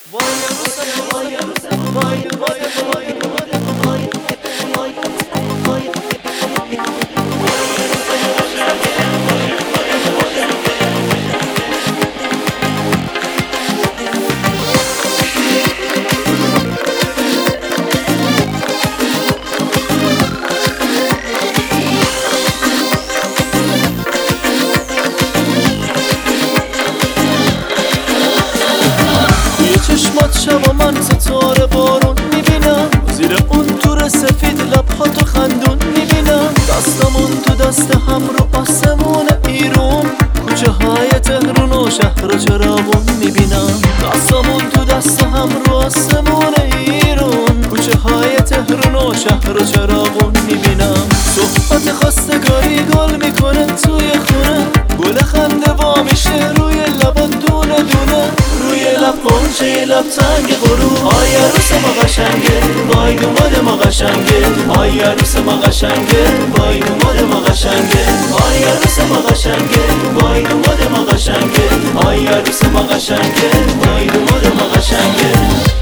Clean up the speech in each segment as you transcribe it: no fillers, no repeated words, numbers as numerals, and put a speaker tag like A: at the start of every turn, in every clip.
A: شب من ستاره بارون میبینم، زیر اون تور سفید لبهاتو خندون میبینم. دستمون تو دست هم رو آسمون ایرون، کوچه های تهرون و شهر چراغون میبینم. دستمون تو دست هم رو آسمون ایرون، کوچه های تهرون و شهر چراغون میبینم. صحبت خواستگاری گل میکنه توی خونه، گل خنده وا میشه روی لبات دونه دونه. روی لب قنچه لب تنگ غروب، آی عروس ما قشنگه، وای دوماد ما قشنگه. آی عروس ما قشنگه، وای دوماد ما قشنگه. آی عروس ما قشنگه، وای دوماد ما قشنگه. آی عروس ما قشنگه، وای دوماد ما قشنگه.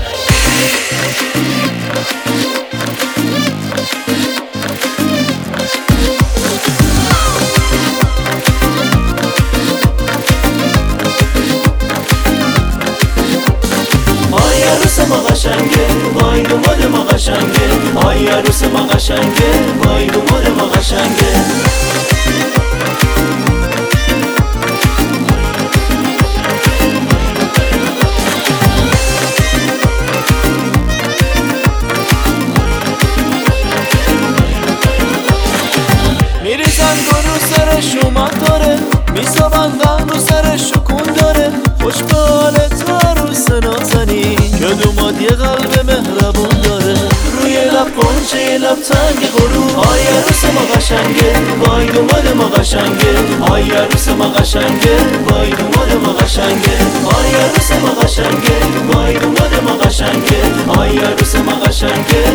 A: ما قشنگه، وای دوماد ما قشنگه. آی عروس ما قشنگه، وای دوماد ما قشنگه. میریزن رو سرش اومد داره، میسابندن رو سرش شکون داره. خوش به حالت عروس نازنی که دوماد یه قلب مهربون داره. روی لب قنچه لب تنگ غروب، آی عروس ما قشنگه، وای دوماد ما قشنگه. آی عروس ما قشنگه، وای دوماد ما قشنگه. آی عروس ما قشنگه، وای دوماد ما قشنگه. آی عروس ما قشنگه،